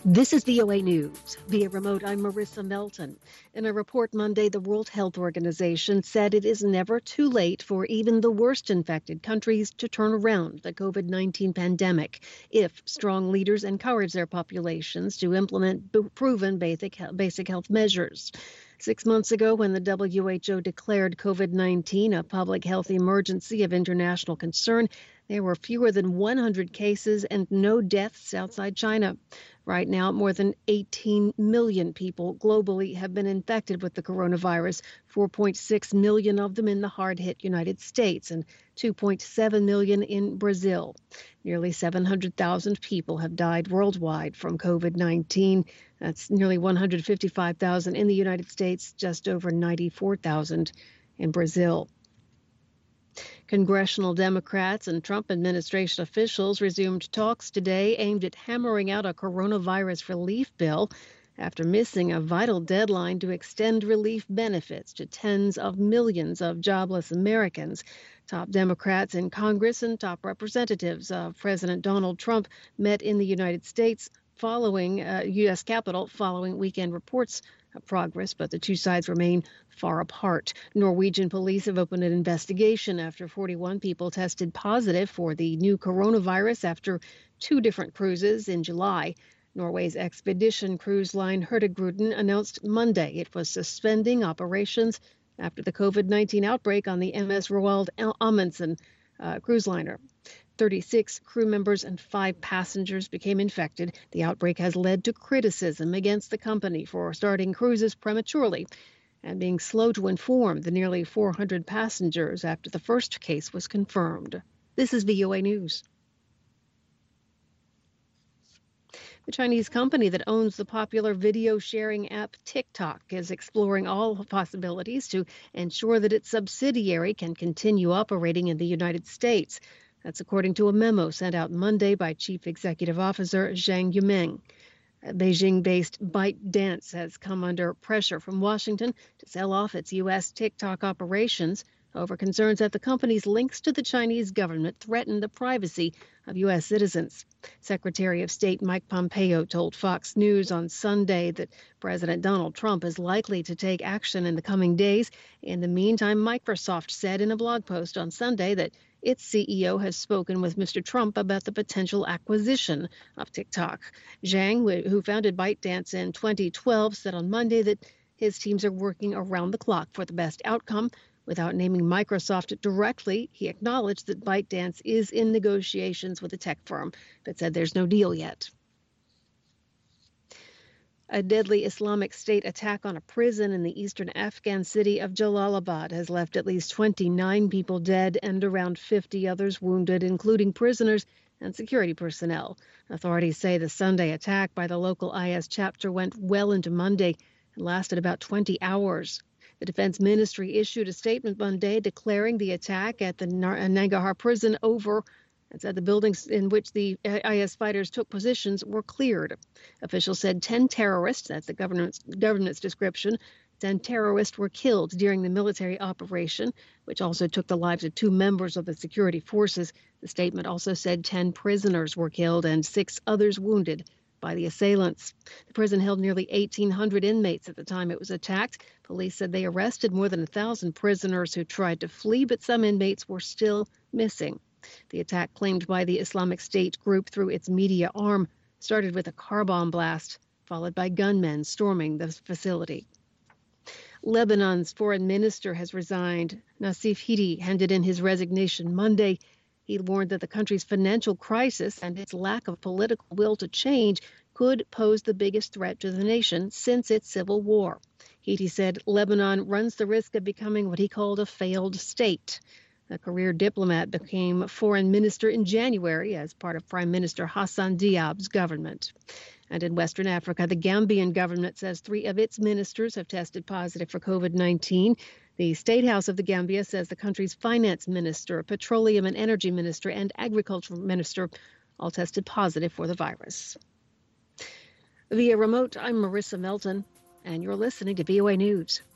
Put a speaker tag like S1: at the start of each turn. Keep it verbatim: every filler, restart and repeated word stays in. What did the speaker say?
S1: This is V O A News. Via remote, I'm Marissa Melton. In a report Monday, the World Health Organization said it is never too late for even the worst infected countries to turn around the COVID nineteen pandemic if strong leaders encourage their populations to implement proven basic basic health measures. Six months ago, when the W H O declared COVID nineteen a public health emergency of international concern, there were fewer than one hundred cases and no deaths outside China. Right now, more than eighteen million people globally have been infected with the coronavirus, four point six million of them in the hard-hit United States and two point seven million in Brazil. Nearly seven hundred thousand people have died worldwide from COVID nineteen. That's nearly one hundred fifty-five thousand in the United States, just over ninety-four thousand in Brazil. Congressional Democrats and Trump administration officials resumed talks today aimed at hammering out a coronavirus relief bill after missing a vital deadline to extend relief benefits to tens of millions of jobless Americans. Top Democrats in Congress and top representatives of President Donald Trump met in the United States following uh, U S Capitol following weekend reports of progress, but the two sides remain far apart. Norwegian police have opened an investigation after forty-one people tested positive for the new coronavirus after two different cruises in July. Norway's expedition cruise line Hurtigruten announced Monday it was suspending operations after the COVID nineteen outbreak on the M S Roald Amundsen uh, cruise liner. thirty-six crew members and five passengers became infected. The outbreak has led to criticism against the company for starting cruises prematurely and being slow to inform the nearly four hundred passengers after the first case was confirmed. This is V O A News. The Chinese company that owns the popular video sharing app TikTok is exploring all possibilities to ensure that its subsidiary can continue operating in the United States. That's according to a memo sent out Monday by Chief Executive Officer Zhang Yimeng. Beijing-based ByteDance has come under pressure from Washington to sell off its U S TikTok operations over concerns that the company's links to the Chinese government threaten the privacy of U S citizens. Secretary of State Mike Pompeo told Fox News on Sunday that President Donald Trump is likely to take action in the coming days. In the meantime, Microsoft said in a blog post on Sunday that its C E O has spoken with Mister Trump about the potential acquisition of TikTok. Zhang, who founded ByteDance in twenty twelve, said on Monday that his teams are working around the clock for the best outcome. Without naming Microsoft directly, he acknowledged that ByteDance is in negotiations with a tech firm, but said there's no deal yet. A deadly Islamic State attack on a prison in the eastern Afghan city of Jalalabad has left at least twenty-nine people dead and around fifty others wounded, including prisoners and security personnel. Authorities say the Sunday attack by the local I S chapter went well into Monday and lasted about twenty hours. The Defense Ministry issued a statement Monday declaring the attack at the Nangarhar prison over and said the buildings in which the I S fighters took positions were cleared. Officials said ten terrorists, that's the government's, government's description, ten terrorists were killed during the military operation, which also took the lives of two members of the security forces. The statement also said ten prisoners were killed and six others wounded by the assailants. The prison held nearly eighteen hundred inmates at the time it was attacked. Police said they arrested more than one thousand prisoners who tried to flee, but some inmates were still missing. The attack, claimed by the Islamic State group through its media arm, started with a car bomb blast, followed by gunmen storming the facility. Lebanon's foreign minister has resigned. Nassif Hidi handed in his resignation Monday. He warned that the country's financial crisis and its lack of political will to change could pose the biggest threat to the nation since its civil war. Hidi said Lebanon runs the risk of becoming what he called a failed state. A career diplomat became foreign minister in January as part of Prime Minister Hassan Diab's government. And in Western Africa, the Gambian government says three of its ministers have tested positive for COVID nineteen. The State House of the Gambia says the country's finance minister, petroleum and energy minister, and agriculture minister all tested positive for the virus. Via remote, I'm Marissa Melton, and you're listening to V O A News.